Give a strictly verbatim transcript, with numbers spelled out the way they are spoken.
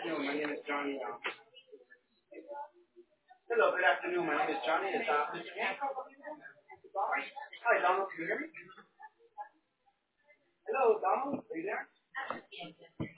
afternoon. My name is Johnny. Uh, hello, good afternoon. My name is Johnny. Is uh, mister Yan? Hi, Donald. Can you hear me? Hello, Donald. Are you there?